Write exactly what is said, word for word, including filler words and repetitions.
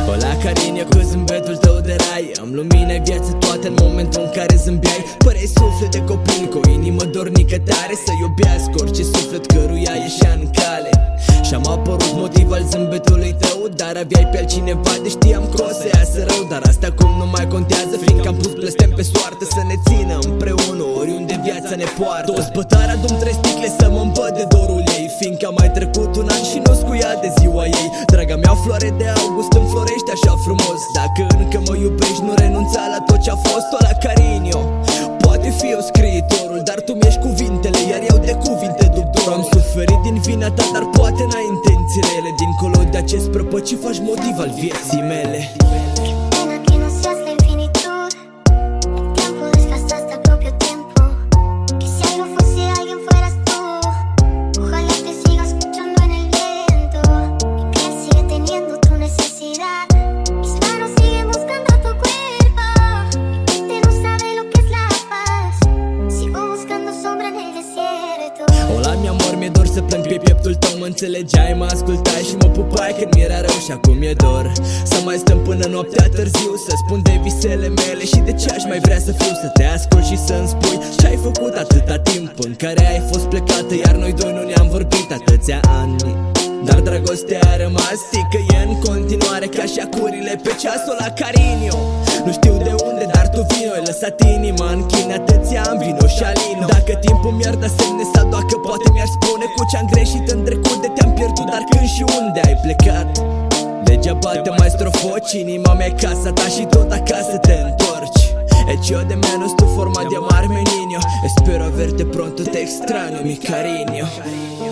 Hola Carinio, cu zâmbetul tău de rai am lumină viață toată în momentul în care zâmbeai. Păreai suflet de copil cu o inimă dornică tare să iubească orice suflet căruia ieșea în cale. Și-am apărut motiv al zâmbetului tău, dar aveai pe altcineva de știam că o să iasă rău. Dar asta acum nu mai contează, fiindcă am pus blestem pe soartă să ne țină împreună oriunde viața ne poartă. Toți bătari adun trei sticle să mă îmbăt de dorul ei, fiindcă a mai trecut un an și nu scuia de ziua ei. Draga mea, floare de august înflorește așa frumos. Dacă încă mă iubești, nu renunța la tot ce-a fost. Hola Carinio, poate fi eu scriitorul, dar tu mi-ești cuvintele, iar eu de cuvinte dubdor. Am suferit din vina ta, dar poate n-ai intențiile ele. Dincolo de acest prăpăcit faci motiv al vieții mele. Hola, mi amor, mi-e dor să plâng pe pieptul tău, mă înțelegeai, mă ascultai și mă pupai când mi-era rău și acum mi-e dor să mai stăm până noaptea târziu, să spun de visele mele și de ce aș mai vrea să fiu. Să te ascult și să-mi spui ce-ai făcut atâta timp în care ai fost plecată, iar noi doi nu ne-am vorbit atâția ani. Dar dragostea a rămas, că e în continuare ca și acurile pe ceasul la Carinio. Nu știu de unde, dar tu vino, ai lăsat inima în chine atâția ani, vino și alino. Dacă timpul mi-ar da semne sau dacă poate mi-ar spune cu ce-am greșit în trecut, de te-am pierdut, dar când și unde ai plecat. Degeaba te mai strofoci, inima mea e casa ta și tot acasă te întorci. E yo de menos tu forma de amarme, niño. Espero verte pronto, te extraño, mi Carinio.